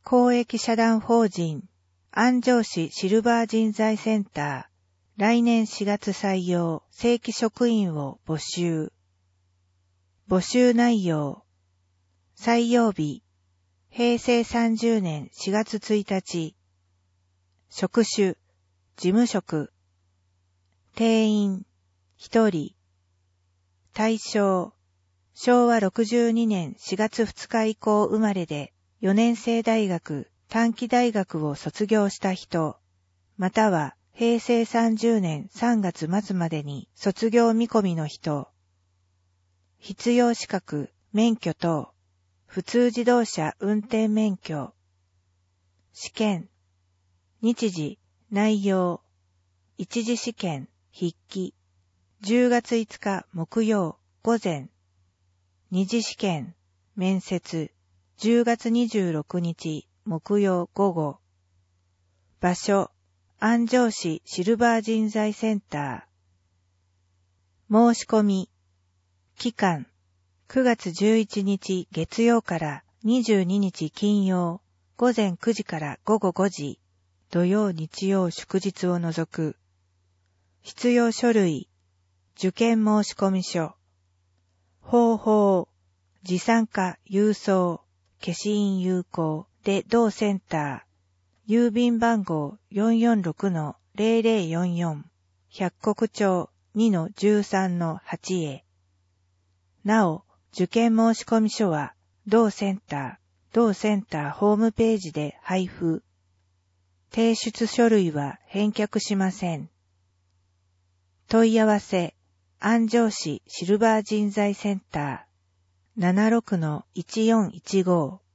公益社団法人安城市シルバー人材センター来年4月採用正規職員を募集。募集内容。採用日平成30年4月1日。職種事務職。定員1人。対象昭和62年4月2日以降生まれで4年制大学、短期大学を卒業した人、または平成30年3月末までに卒業見込みの人。必要資格、免許等、普通自動車運転免許。試験、日時、内容、一次試験、筆記。10月5日木曜午前。二次試験、面接。10月26日木曜午後。場所、安城市シルバー人材センター。申し込み。期間、9月11日月曜から22日金曜、午前9時から午後5時、土曜日曜祝日を除く。必要書類、受験申込書。方法、持参加郵送、消印有効で同センター、郵便番号 446-0044、百石町 2-13-8 へ。なお、受験申込書は、同センターホームページで配布。提出書類は返却しません。問い合わせ、安城市シルバー人材センター、76-1415